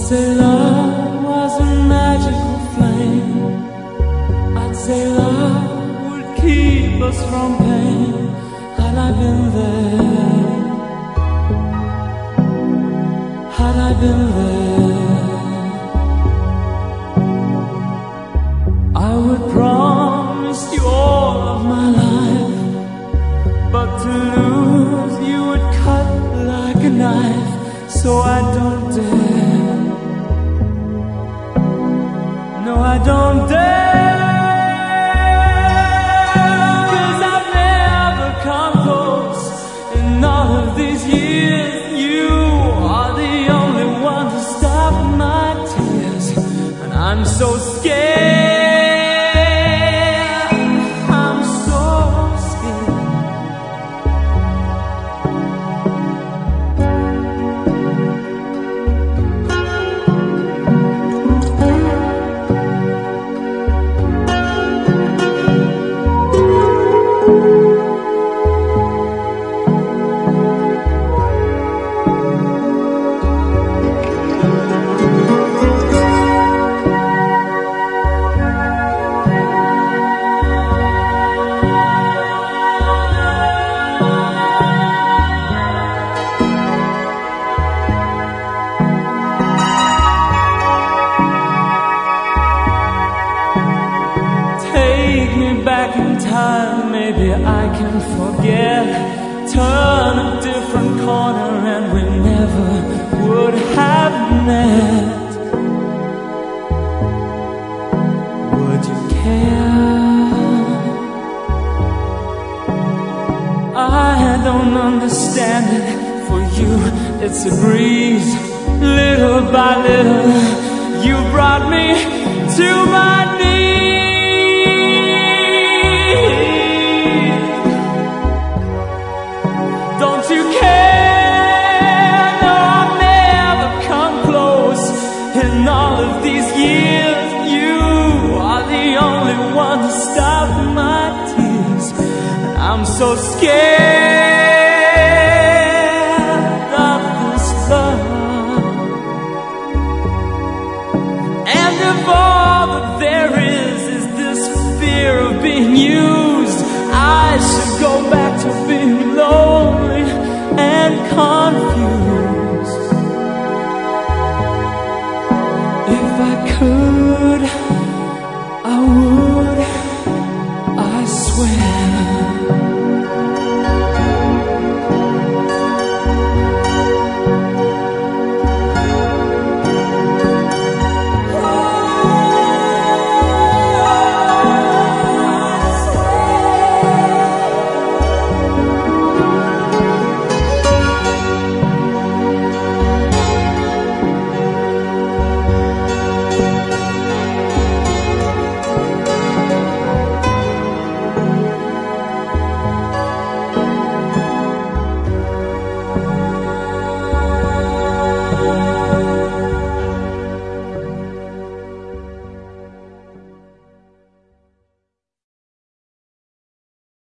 say love was a magical flame. I'd say love would keep us from pain. Had I been there, had I been there, I would promise you all of my life. But to lose you would cut like a knife. So I don't dare, no I don't dare, 'cause I've never come close in all of these years. You are the only one to stop my tears, and I'm so scared. Take me back in time, maybe I can forget. Turn a different corner and we never would have met. Would you care? I don't understand it. For you, it's a breeze. Little by little, you brought me to my